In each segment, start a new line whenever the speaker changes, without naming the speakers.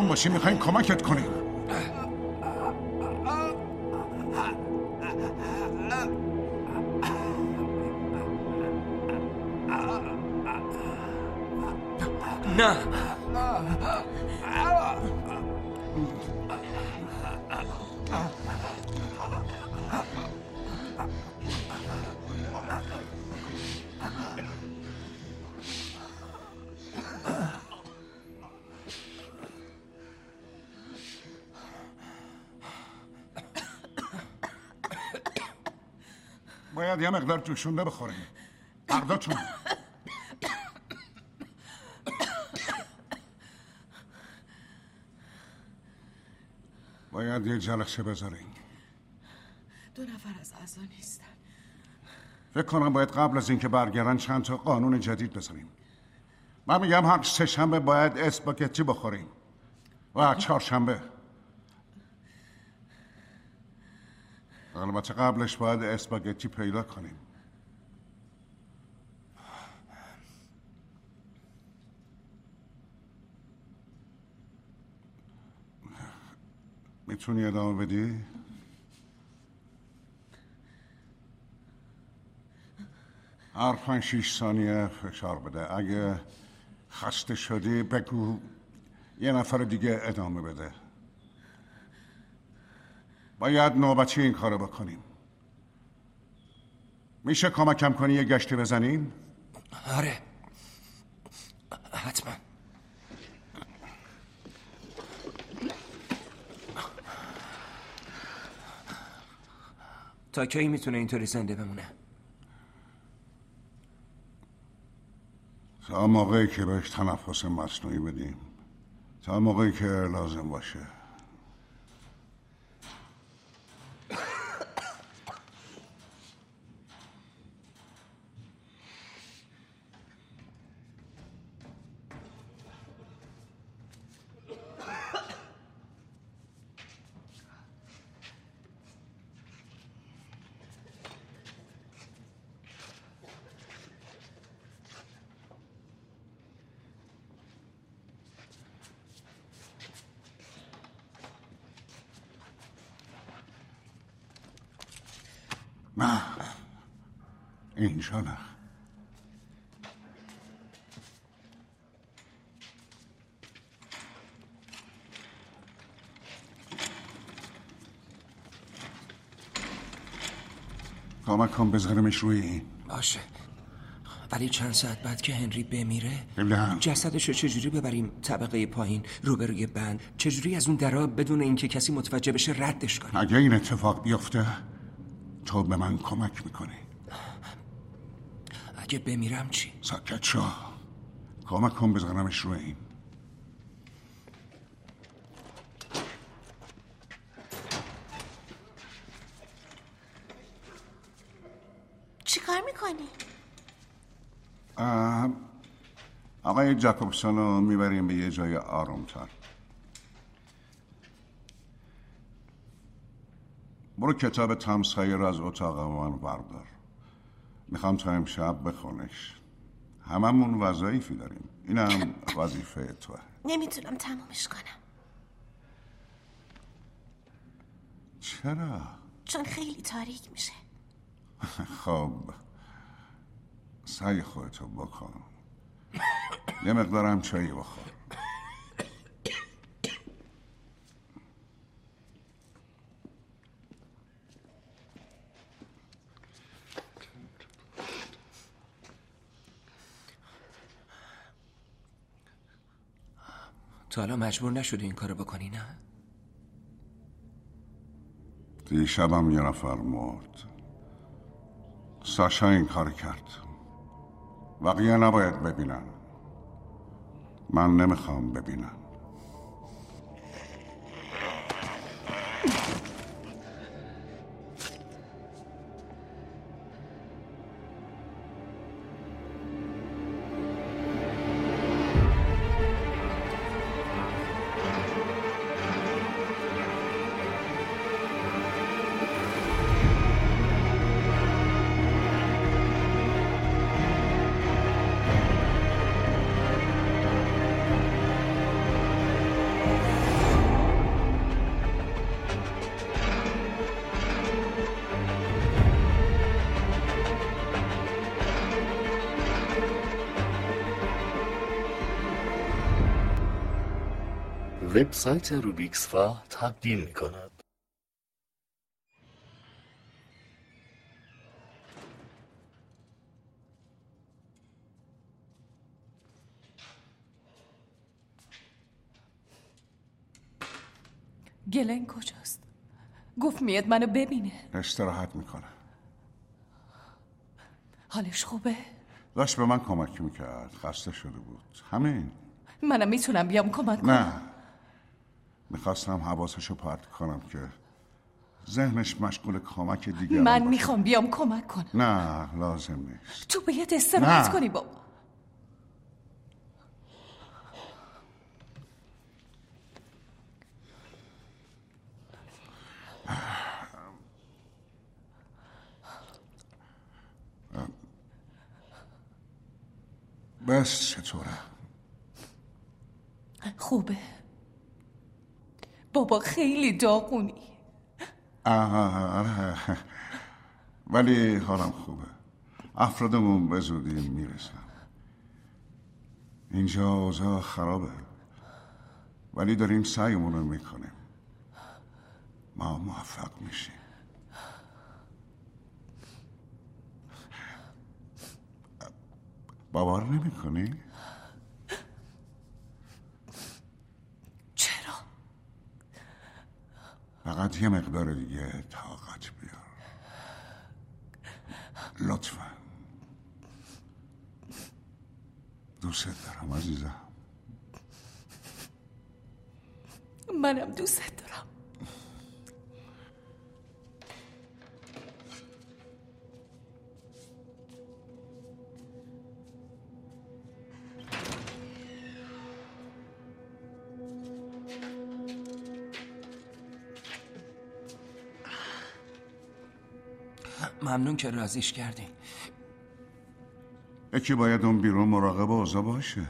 باشی، میخوایم کمکت کنیم.
نه
باید یه مقدار جوشونده بخوریم. برداتون باید یه جلسه بذاریم.
2 نفر از اعضا نیستن.
فکر کنم باید قبل از اینکه برگردن چند تا قانون جدید بذاریم. من میگم هر 3 شنبه باید اسپاگتی بخوریم و 4 شنبه. البته قبلش باید اسپاگتی پیدا کنیم. میتونی ادامه بدی؟ هر 5-6 ثانیه فشار بده. اگه خسته شدی بگو یه نفر دیگه ادامه بده. باید نوبتی این کارو بکنیم. میشه کمکم کنی یه گشتی بزنیم؟
آره حتما. تا کی میتونه اینطوری زنده بمونه؟
تا موقعی که بهش تنفس مصنوعی بدیم، تا موقعی که لازم باشه. نه اینجا نه. کمک کن بذارمش روی این.
باشه ولی چند ساعت بعد که هنری بمیره
نه.
جسدشو چجوری ببریم طبقه پایین روبروی بند؟ چجوری از اون درا بدون اینکه کسی متوجه بشه ردش کنیم؟
اگه این اتفاق بیفته تو به من کمک میکنی.
اگه بمیرم چی؟
ساکت شو. کمک کن بزنمش روی این.
چی کار میکنی؟
آقای جاکوبسون رو میبریم به یه جای آرومتر. برو کتاب تام سایر از اتاق من بردار. میخوام تا امشب بخونش. هممون وظایفی داریم. اینم وظیفه توه.
نمیتونم تمومش کنم.
چرا؟
چون خیلی تاریک میشه.
خب سعی خودتو بکن. یه مقدارم چایی بخور.
تو حالا مجبور نشدی این کارو بکنی نه؟
دیشبم یه نفر مرد. ساشا این کار کرد. بقیه نباید ببینن. من نمیخوام ببینن.
وبسایت روبیکس را تبدیل می کند.
گلن کجاست؟ گفت میاد منو ببینه.
استراحت میکنه.
حالش خوبه؟
داشت به من کمک میکرد. خسته شده بود. همین.
منم میتونم بیام کمک کنم؟
نه، میخواستم حواسشو پرت کنم که ذهنش مشغول کمک دیگران
من
باشه.
میخوام بیام کمک کنم.
نه لازم نیست.
تو باید استراحت کنی بابا.
بس چطوره؟
خوبه بابا، خیلی داغونی.
آره، ولی حالم خوبه. افرادمون به زودی میرسن. اینجا اوضاع خرابه، ولی داریم سعیمون رو میکنیم. ما موفق میشیم. باور نمی کنی؟
چرا؟
فقط یه مقدار دیگه طاقت بیار لطفا. دوست دارم عزیزم.
منم دوست دارم.
ممنون که راضیش کردین.
یکی باید اون بیرون مراقب اوضاع باشه.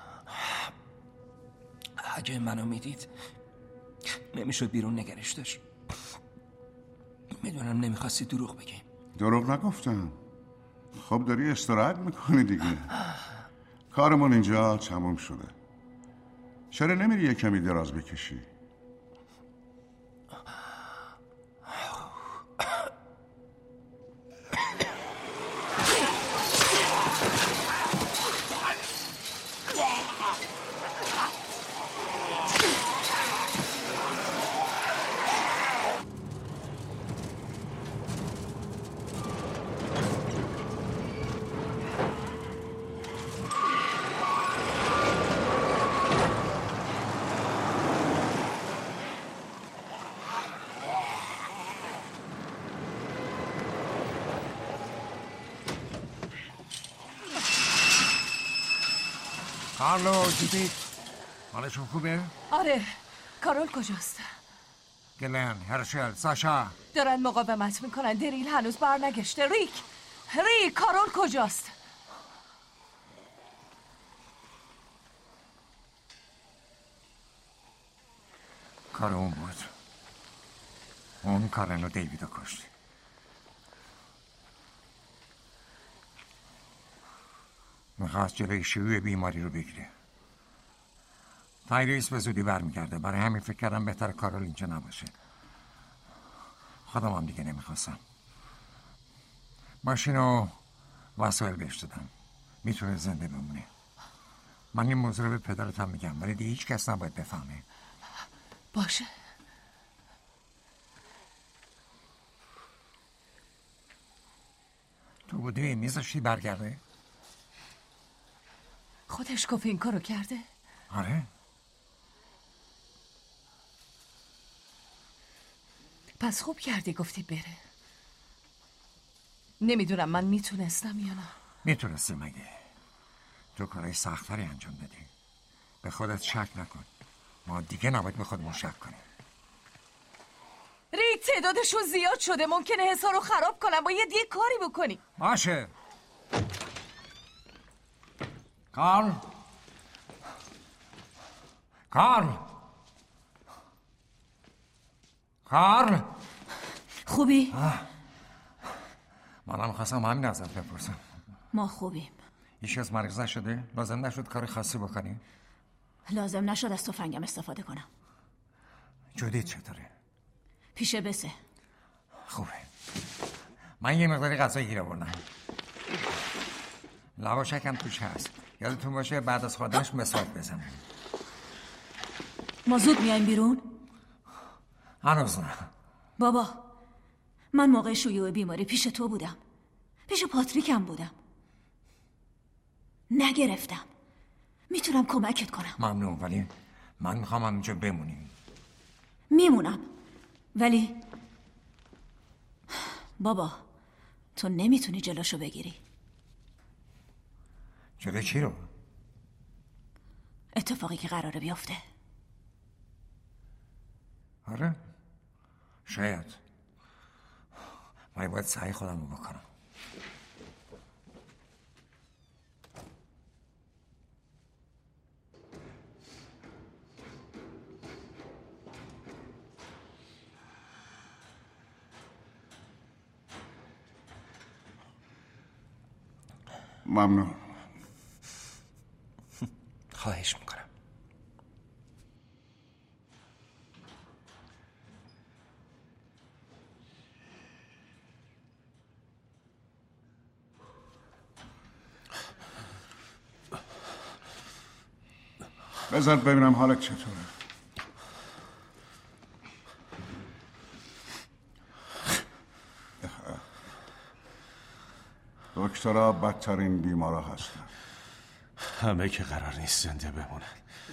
اگه منو میدید نمیشد بیرون نگرش داشت. میدونم نمیخواستی دروغ بگی.
دروغ نگفتم. خب داری استراحت میکنی دیگه. کارمون اینجا تموم شده. چرا نمیری یه کمی دراز بکشی؟
کارلو جدید حالشون خوبه؟
آره. کارول کجاست؟
گلن، هرشل، ساشا
دارن مقاومت میکنن. دریل هنوز برنگشته. ریک کارول کجاست؟
کار اون بود. اون کارن و دیویدو کشت. میخواست جلوی شیوع بیماری رو بگیره. تایریس به زودی برمیگرده. برای همین فکر کردم بهتر کارول اینجا نباشه. خودم هم دیگه نمیخواستم. ماشین و وسایل بهش دادم. میتونه زنده بمونه. من این موضوع رو به پدرت هم میگم، ولی دیگه هیچ کس نباید بفهمه.
باشه.
تو بودی میذاشتی برگرده؟
خودش گفت این کارو کرده؟
آره.
پس خوب کردی گفتی بره. نمیدونم من میتونستم یا نه.
میتونستی مگه؟ تو کارهای سختری انجام دادی. به خودت شک نکن. ما دیگه نباید به خودمون شک کنیم.
ریک تعدادشون زیاد شده. ممکنه حسا رو خراب کنم. باید یه کاری بکنی.
باشه. کارل
خوبی؟
منم خواستم همین ازت بپرسم.
ما خوبیم.
هیچ از مریض نشده؟ لازم نشد کار خاصی بکنی؟
لازم نشد از تفنگم استفاده کنم.
جودیت چطوره؟
پیش بسه.
خوبه. من یه مقداری غذا گیر آوردم. لواشکم توش هست. یادتون باشه بعد از خوردنش مسواک بزنم.
ما زود میایم بیرون؟
هنوز نه.
بابا من موقع شیوع بیماری پیش تو بودم، پیش پاتریکم بودم، نگرفتم. میتونم کمکت کنم.
ممنون، ولی من میخوام همینجا بمونیم.
میمونم، ولی بابا تو نمیتونی جلوشو بگیری.
جلوی چی رو؟
اتفاقی که قراره بیفته.
آره شاید. من باید سعی خودم رو بکنم.
ممنون.
خواهش میکنم.
بذار ببینم حالت چطوره. دکترها بدترین بیمارا هستن.
همه که قرار نیست زنده بمونن.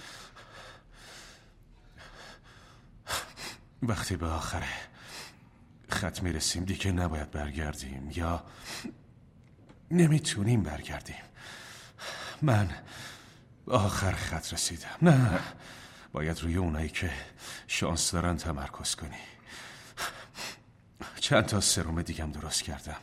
وقتی به آخر خط میرسیم دیگه نباید برگردیم یا نمیتونیم برگردیم. من آخر خط رسیدم. نه، باید روی اونایی که شانس دارن تمرکز کنی. چند تا سرم دیگم درست کردم.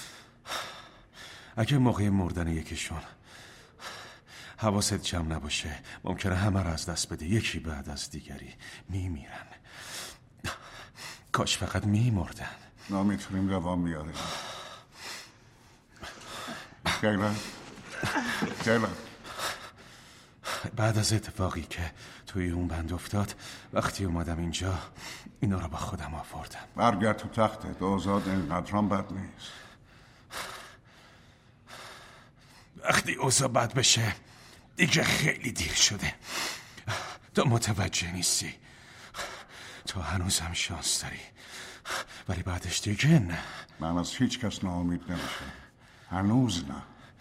اگه موقع مردن یکیشون حواست جمع نباشه ممکنه همه رو از دست بده. یکی بعد از دیگری میمیرن. کاش فقط میمردن.
نمیتونیم دوام بیاریم. کیلا
بعد از اتفاقی که توی اون بند افتاد، وقتی اومدم اینجا اینا رو با خودم آوردم.
برگرد تو تختت. اوضاع اینقدرام بد نیست.
وقتی اوضاع بد بشه دیگه خیلی دیر شده. تو متوجه نیستی. تو هنوزم شانس داری، ولی بعدش دیگه نه.
من از هیچ کس ناامید نمیشم. هنوز نه.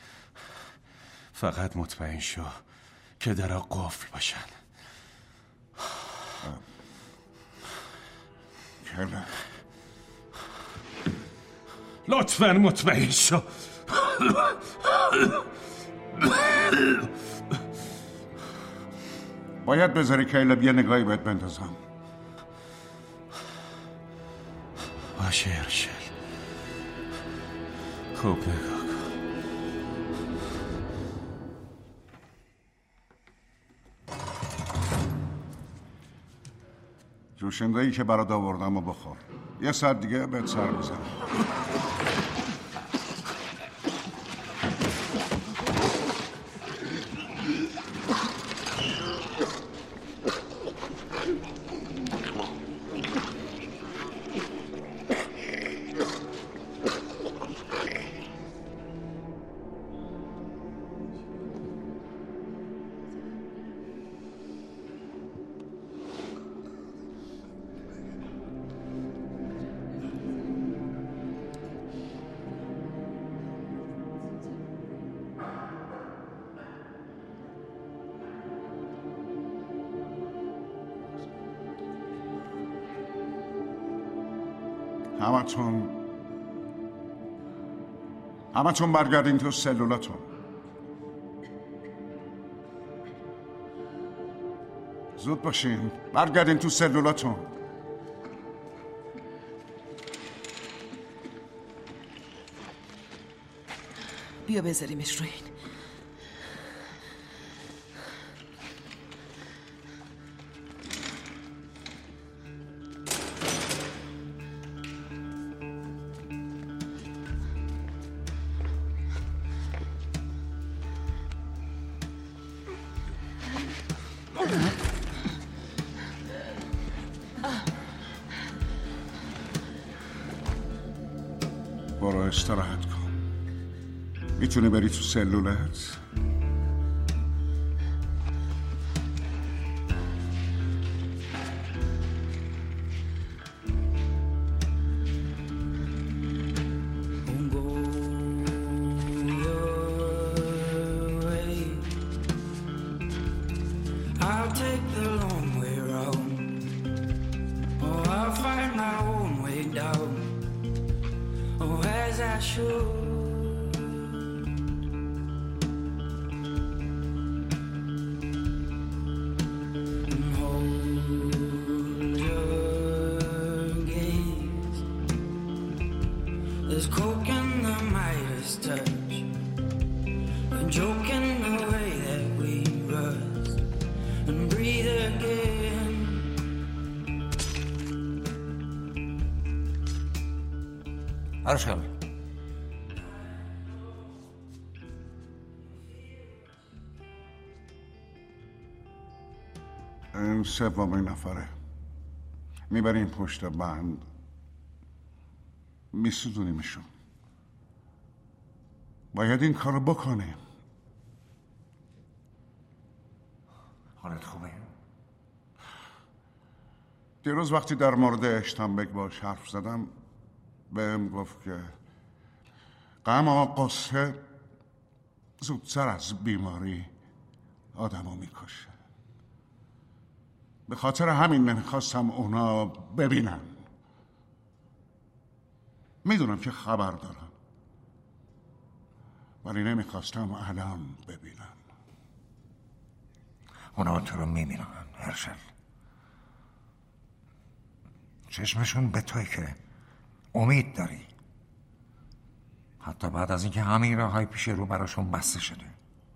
فقط مطمئن شو که درها قفل باشن.
کیلا
لطفاً مطمئن شو.
باید بذاری کیلا یه نگاهی بهت بندازم.
باشه ارشل، خوب نگاه کن.
جوشنده‌ای که برات آوردم و بخور. یه ساعت دیگه بهت سر میزنم. همتون برگردین تو سلولاتون. زود باشین، برگردین تو سلولاتون.
بیا بذاریمش روی این.
برو استراحت کن. میتونی بری تو سلولت؟
There's coke in the Midas touch, a joke in the way that we rust and breathe again.
Arshal.
این سومین نفره. میبریم پشت بند، میسودونیمشون. باید این کارو بکنیم.
حالت خوبه؟
دیروز وقتی در مورد اشتنبک باش حرف زدم بهم گفت که غم و قصه زودتر از بیماری آدمو میکشه. به خاطر همین نمیخواستم اونا ببینن. میدونم که خبر دارم، ولی نمیخواستم الان ببینن.
اونا تو رو میبینن هرشل. چشمشون به توی که امید داری، حتی بعد از اینکه همه راههای پیش رو براشون بسته شده.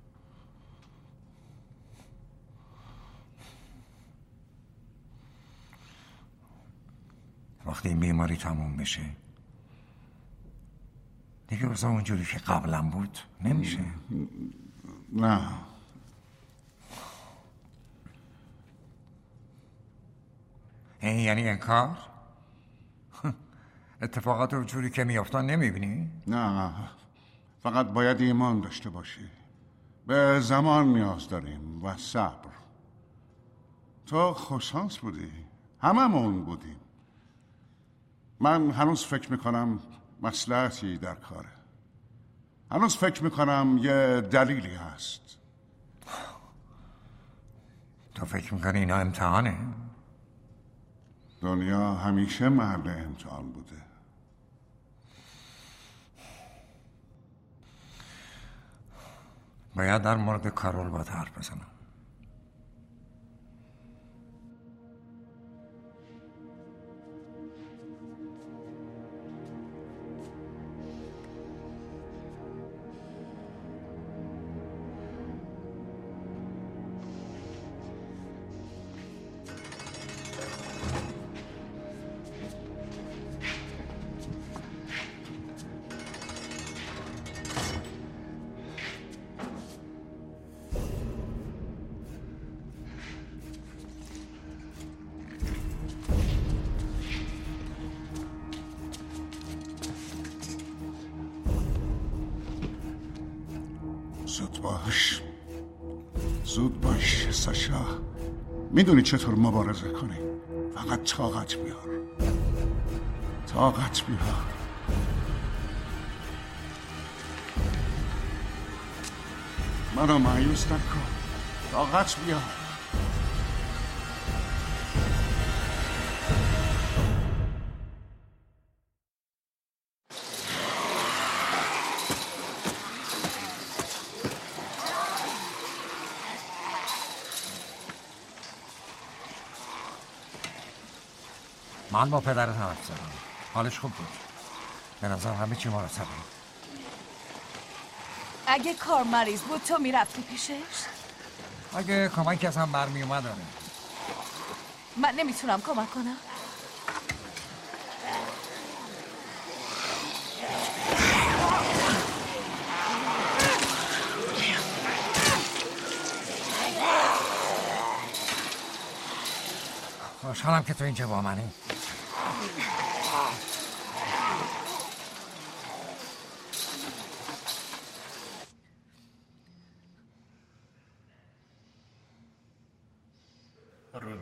وقتی این بیماری تموم بشه دیگه روزا اونجوری که قبلا بود نمیشه.
نه،
این یعنی انکار؟ اتفاقات اونجوری که میافتن نمیبینی؟
نه، فقط باید ایمان داشته باشی. به زمان نیاز داریم و صبر. تو خوششانس بودی، هممون بودیم. من هنوز فکر میکنم مصلحتی در کاره. هنوز فکر میکنم یه دلیلی هست.
تو فکر میکنی اینا امتحانه؟
دنیا همیشه محل امتحان بوده.
باید در مورد کارول باید حرف بزنم.
زود باش ساشا. میدونی چطور مبارزه کنی. فقط طاقت بیار. منو مایوس نکن. طاقت بیار.
من با پدرت حرف زدم. حالش خوب بود. به نظر همه چی مرتبه.
اگه کار مریض بود تو میرفتی پیشش؟
اگه کمکی از هم برمی اومد داره.
من نمیتونم کمک کنم.
خوشحالم که تو اینجا با منی.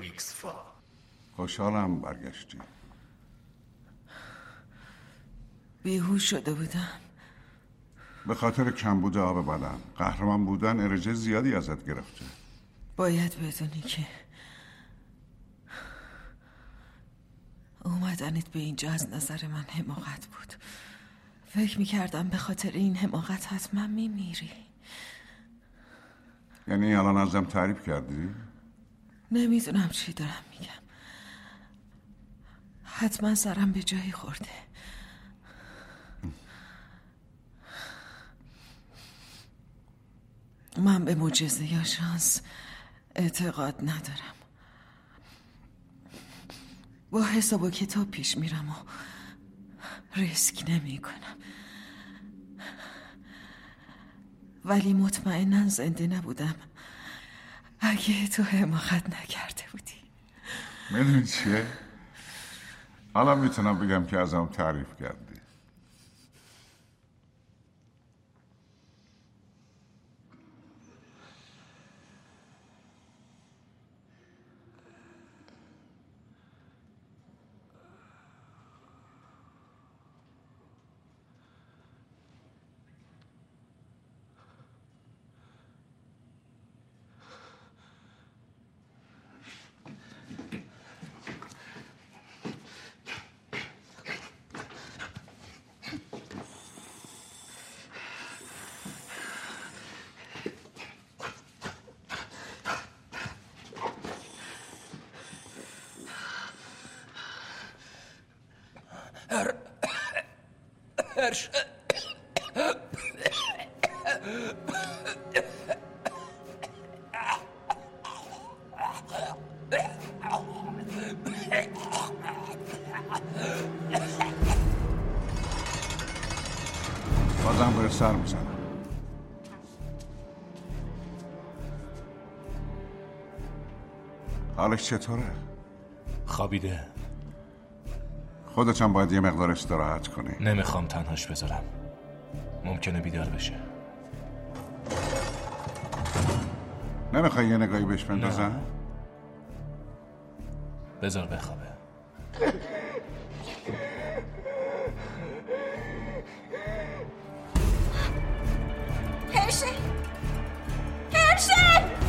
روبیکسفا.
خوشحالم برگشتی.
بیهوش شده بودم.
به خاطر کمبود آب بدن. قهرمان بودن انرژی زیادی ازت گرفته.
باید بدونی که اومدنت به اینجا از نظر من حماقت بود. فکر میکردم به خاطر این حماقت حتما میمیری.
یعنی الان ازم تعریف کردی؟
نمیدونم چی دارم میگم. حتما سرم به جایی خورده. من به معجزه یا شانس اعتقاد ندارم. با حساب و کتاب پیش میرم و ریسک نمی کنم. ولی مطمئناً زنده نبودم اگه تو حماقت نکرده بودی.
میدونی چیه؟ حالا میتونم بگم که ازم تعریف کردی. بازم باید سر میزنم. حالش چطوره؟
خوابیده.
خودت هم باید یه مقدار استراحت کنی.
نمیخوام تنهاش بذارم. ممکنه بیدار بشه.
نمیخوای یه نگاهی بهش بندازم؟
بذار بخوابه.
هرشی! هرشی!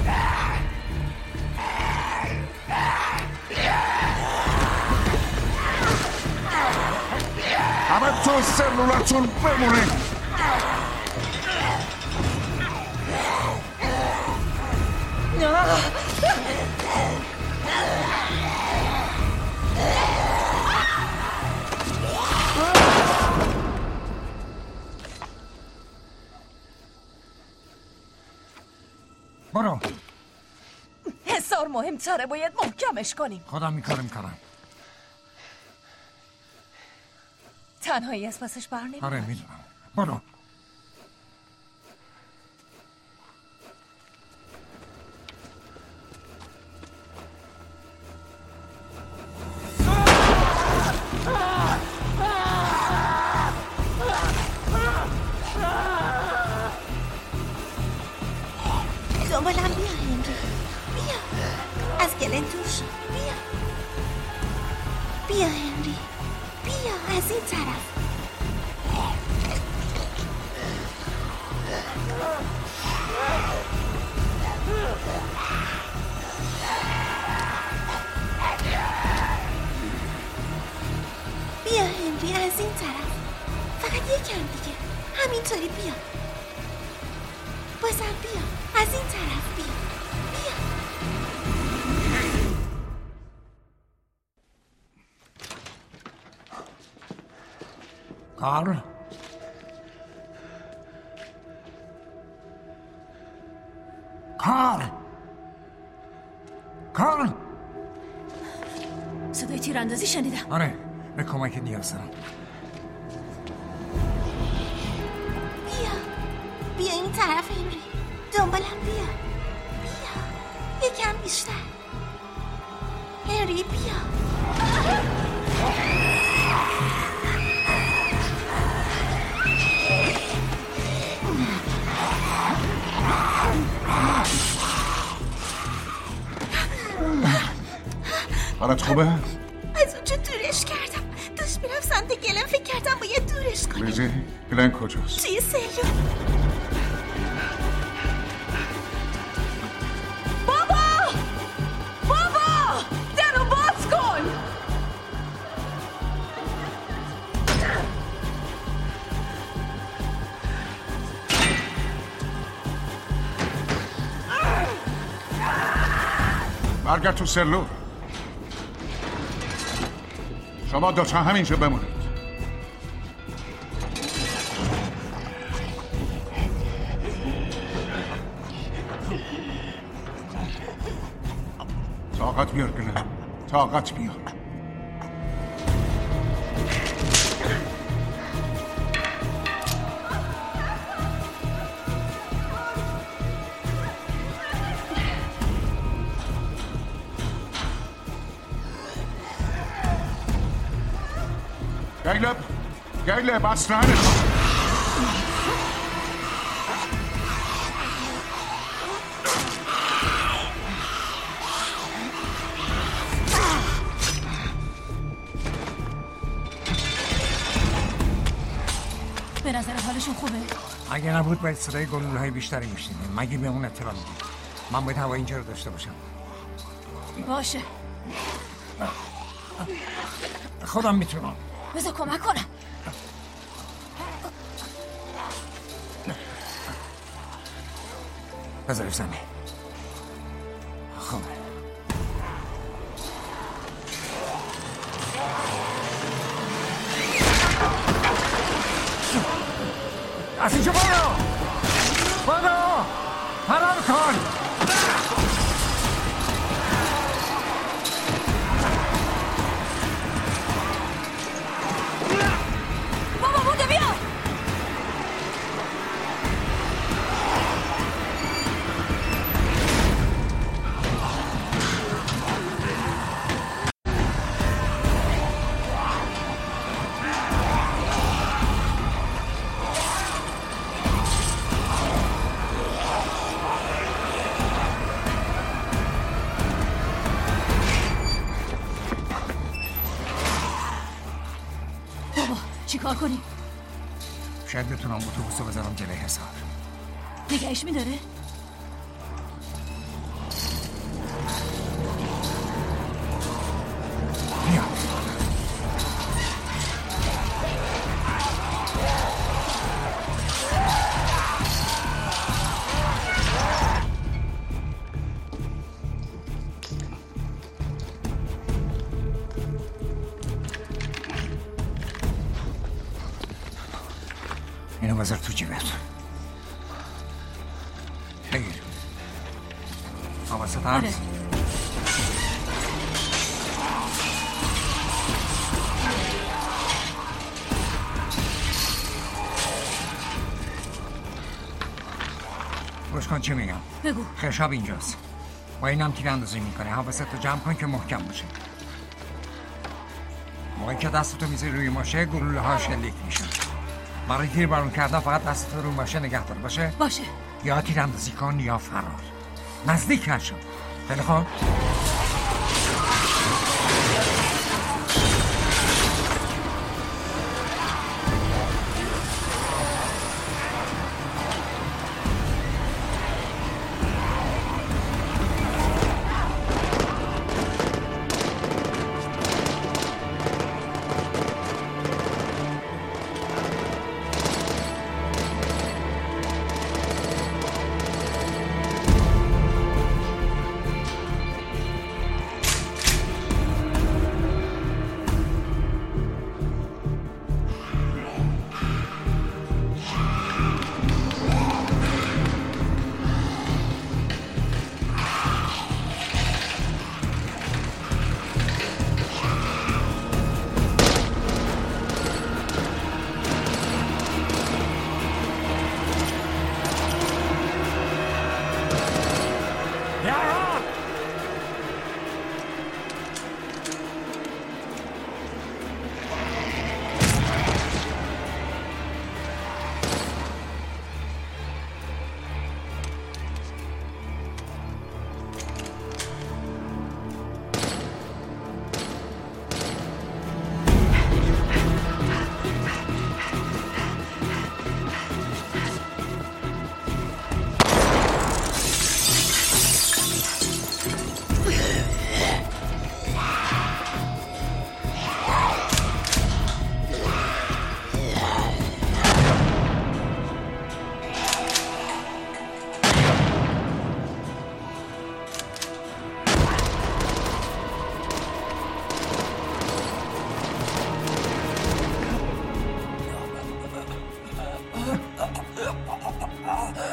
همه تو سلولاتون بمونه.
برو.
حسار مهمتره، باید محکمش کنیم.
خودم میکنم.
تنهایی از پسش بر نمیاد.
آره میدونم. برو.
دنبالم بیا هنری. بیا از گلن دور شو. بیا هنری. بیا از این طرف. بیا هنری از این طرف. فقط یکم دیگه. همینطوری بیا. بازم بیا از این طرف. بیا
کارل.
صدای تیراندازی شنیدم.
آره به کمک نیاز دارم.
بیا این طرف هنری. دنبالم بیا. یکم بیشتر. هنری بیا.
حالت خوبه؟
از اونجا دورش کردم. داشت میرفت سمت گلن، فکر کردم باید دورش کنم.
لیزی گلن کجاست؟
توی سلول.
بابا درو باز کن.
برگرد تو سلول. شما دوتا همینجا بمونید. طاقت بیار گلن، طاقت بیار. گیلب اصلا
به نظر حالشون خوبه؟
اگه نبود باید صدای گلوله‌های بیشتری میشنیدیم. مگه به اون اطلاع میدیم؟ من باید هوا اینجا رو داشته باشم.
باشه
خودم میتونم.
بذار کمک کنم.
بذارش زمین. خب از اینجا برو فرار کن.
بابا بوده بیا. چیکار کنی؟
شاید بتونم اتوبوس رو بذارم جلوی حصار.
نگهش میداره؟
بیا اینو بذار تو جیبت. بگیر. حواست هست؟ گوش کن چی میگم.
بگو.
خشاب اینجاست. با اینم تیر اندازی میکنه. حواست رو جمع کن که محکم باشه. موقعی که دستتو میذاری روی ماشه گلوله ها شلیک میشن. برای تیر بارون کردن فقط دستتو روی ماشه نگه دار. باشه؟ یا تیر اندازی کن یا فرار. نزدیک نشو. خیلی خوب.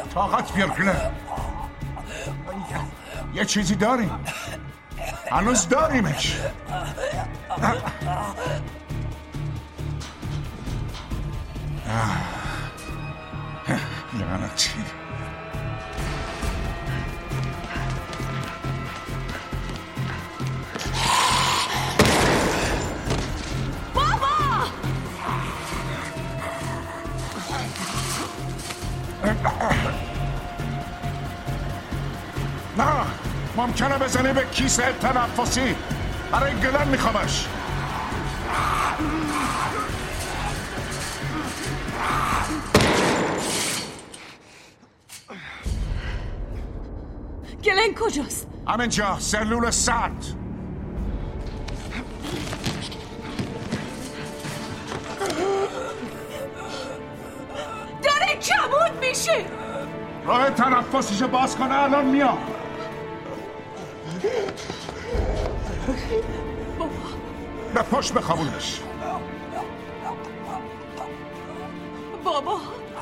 طاقت بیار گلن. یه چیزی داریم، هنوز داریمش. لعنتی. نه ممکنه بزنی به کیسه تنفسی. برای گلن میخوامش.
گلن کجاست؟
همینجا، سلول سرد.
داره کمون میشه.
راه تنفسیشو باز کنه، الان میام. به پشت بخوابونش.
بابا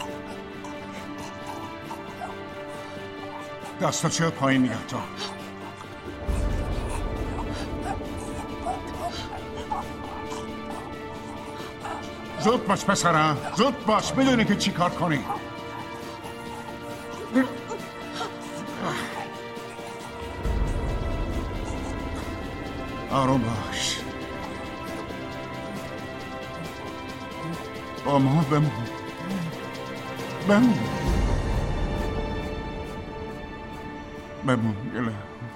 دستا چه پایین نگه دار. زود باش پسرم، زود باش. میدونی که چی کار کنی. آروم باش. با ما بمون. بمون گله.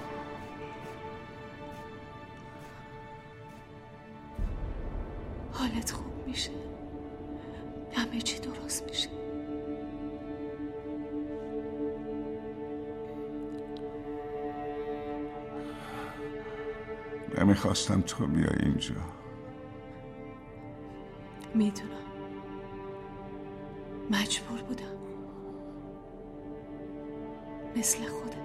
حالت خوب میشه، همه چی درست میشه.
نمیخواستم تو بیای اینجا.
میدونم مجبور بودم، مثل خودت.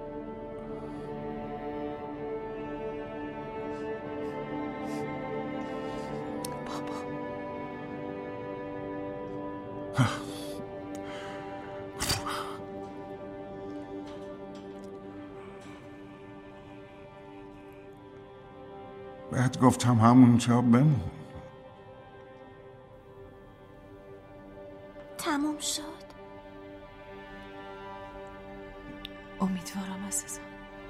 بابا
بهت گفتم همونجا بمون.
تموم شد.
امیدوارم عزیزم.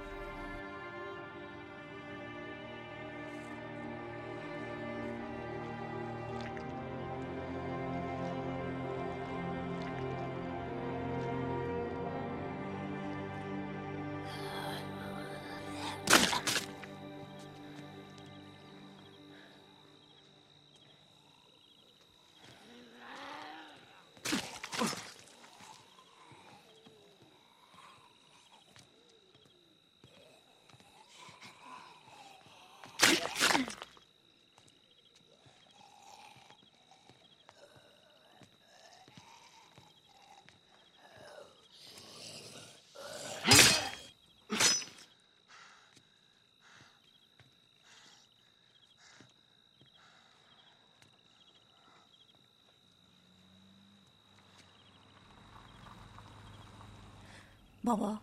بابا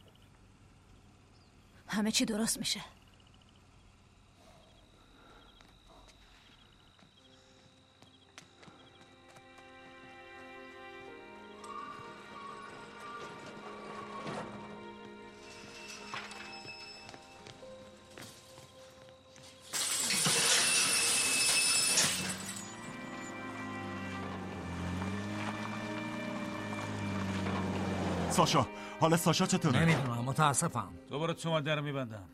همه چی درست میشه.
ساشا، حال ساشا چطوره؟
نمیدونم، متاسفم.
دوباره تو در میبندم.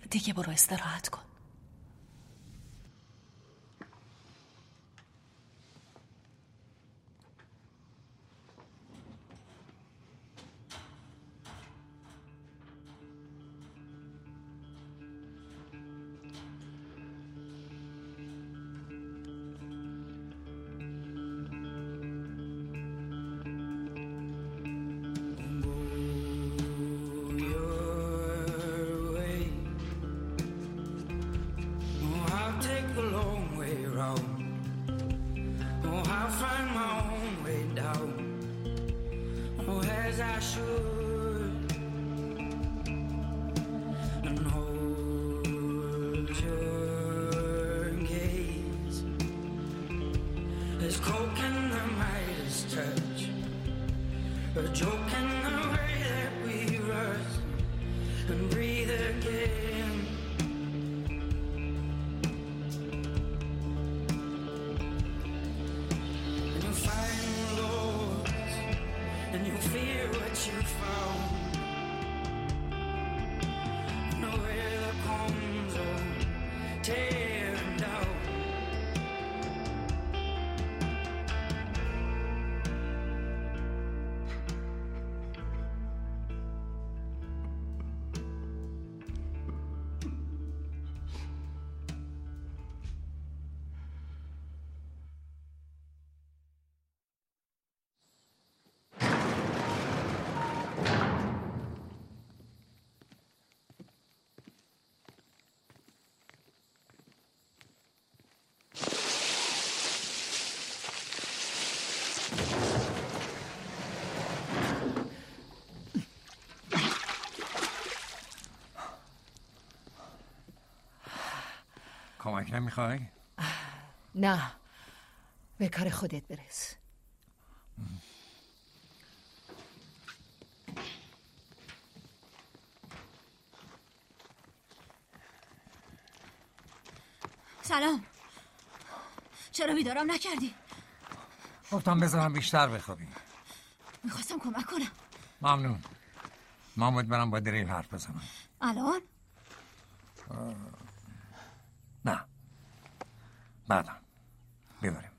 دیگه برو استراحت کن.
کمک نمیخوای؟
نه، به کار خودت برس.
سلام. چرا بیدارم نکردی؟
گفتم بذارم بیشتر بخوابی.
میخواستم کمک کنم.
ممنون. محمد برم با دریل حرف بزنم.
الان؟
نه، بعدم ببریم.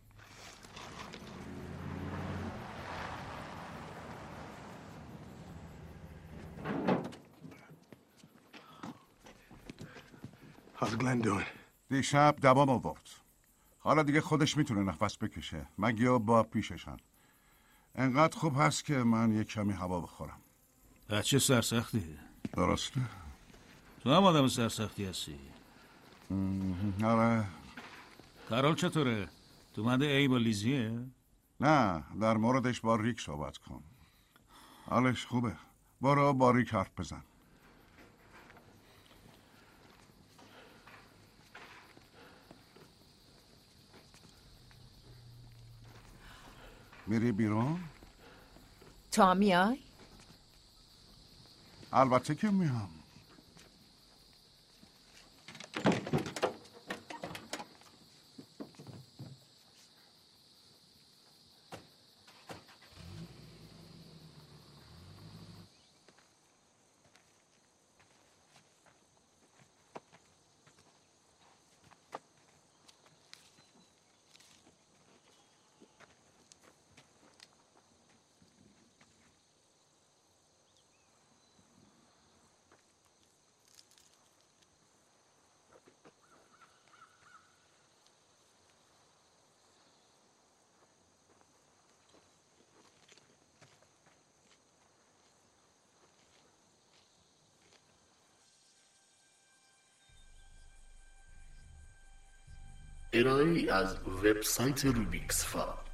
How's Glenn doing? دیشب دوام آورد. حالا دیگه خودش میتونه نفس بکشه. مگه با پیششن. انقدر خوب هست که من یک کمی هوا بخورم.
بچه سرسختی.
درسته؟
تو هم آدم سرسختی هستی.
آره.
کارول چطوره؟ تو مده ای با لیزیه؟
نه، در موردش با ریک صحبت کن. حالش خوبه. برو با ریک حرف بزن. میری بیرون؟
تو هم میای؟
البته که میام.
ارائه‌ای از وبسایت روبیکس فا.